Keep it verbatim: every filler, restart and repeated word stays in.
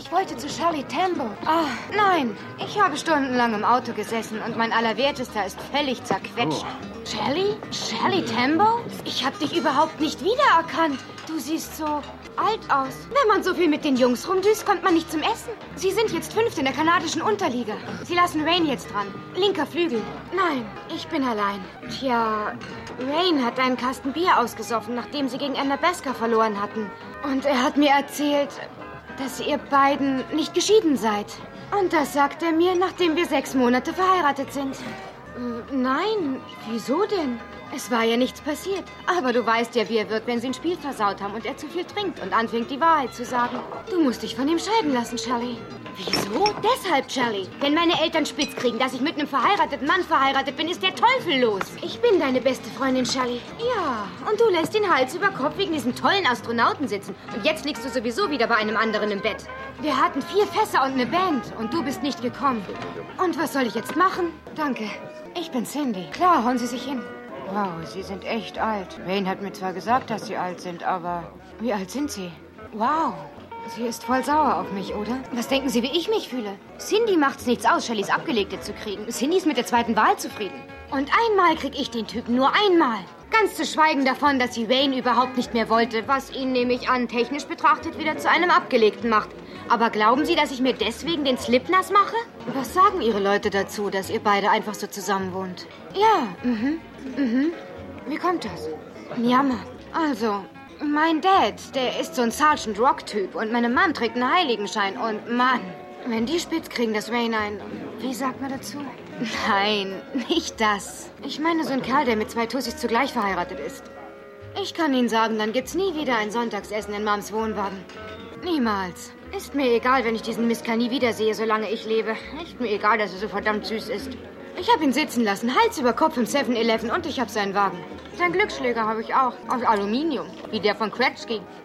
Ich wollte zu Shirley Temple. Ah, nein. Ich habe stundenlang im Auto gesessen und mein Allerwertester ist völlig zerquetscht. Oh. Shirley? Shirley Temple? Ich habe dich überhaupt nicht wiedererkannt. Du siehst so alt aus. Wenn man so viel mit den Jungs rumdüst, kommt man nicht zum Essen. Sie sind jetzt fünft in der kanadischen Unterliga. Sie lassen Rain jetzt dran. Linker Flügel. Nein, ich bin allein. Tja, Rain hat einen Kasten Bier ausgesoffen, nachdem sie gegen Anabaska verloren hatten. Und er hat mir erzählt, dass ihr beiden nicht geschieden seid. Und das sagt er mir, nachdem wir sechs Monate verheiratet sind. Äh, nein, wieso denn? Es war ja nichts passiert. Aber du weißt ja, wie er wird, wenn sie ein Spiel versaut haben und er zu viel trinkt und anfängt, die Wahrheit zu sagen. Du musst dich von ihm scheiden lassen, Shirley. Wieso? Deshalb, Shirley. Wenn meine Eltern spitz kriegen, dass ich mit einem verheirateten Mann verheiratet bin, ist der Teufel los. Ich bin deine beste Freundin, Shirley. Ja, und du lässt den Hals über Kopf wegen diesem tollen Astronauten sitzen. Und jetzt liegst du sowieso wieder bei einem anderen im Bett. Wir hatten vier Fässer und eine Band und du bist nicht gekommen. Und was soll ich jetzt machen? Danke. Ich bin Cindy. Klar, hauen Sie sich hin. Wow, Sie sind echt alt. Wayne hat mir zwar gesagt, dass Sie alt sind, aber wie alt sind Sie? Wow, sie ist voll sauer auf mich, oder? Was denken Sie, wie ich mich fühle? Cindy macht's nichts aus, Shirleys Abgelegte zu kriegen. Cindy ist mit der zweiten Wahl zufrieden. Und einmal krieg ich den Typen, nur einmal. Ganz zu schweigen davon, dass sie Wayne überhaupt nicht mehr wollte, was ihn, nehme ich an, technisch betrachtet wieder zu einem Abgelegten macht. Aber glauben Sie, dass ich mir deswegen den Slip nass mache? Was sagen Ihre Leute dazu, dass ihr beide einfach so zusammen wohnt? Ja, mhm, mhm. Wie kommt das? Jammer. Also, mein Dad, der ist so ein Sergeant Rock-Typ und meine Mom trägt einen Heiligenschein und Mann, wenn die spitz kriegen, das Wayne ein... Wie sagt man dazu? Nein, nicht das. Ich meine so ein Kerl, der mit zwei Tussis zugleich verheiratet ist. Ich kann Ihnen sagen, dann gibt's nie wieder ein Sonntagsessen in Moms Wohnwagen. Niemals. Ist mir egal, wenn ich diesen Mistkerl nie wiedersehe, solange ich lebe. Ist mir egal, dass er so verdammt süß ist. Ich habe ihn sitzen lassen, Hals über Kopf im seven eleven und ich habe seinen Wagen. Seinen Glücksschläger habe ich auch, aus Aluminium, wie der von Kretschky.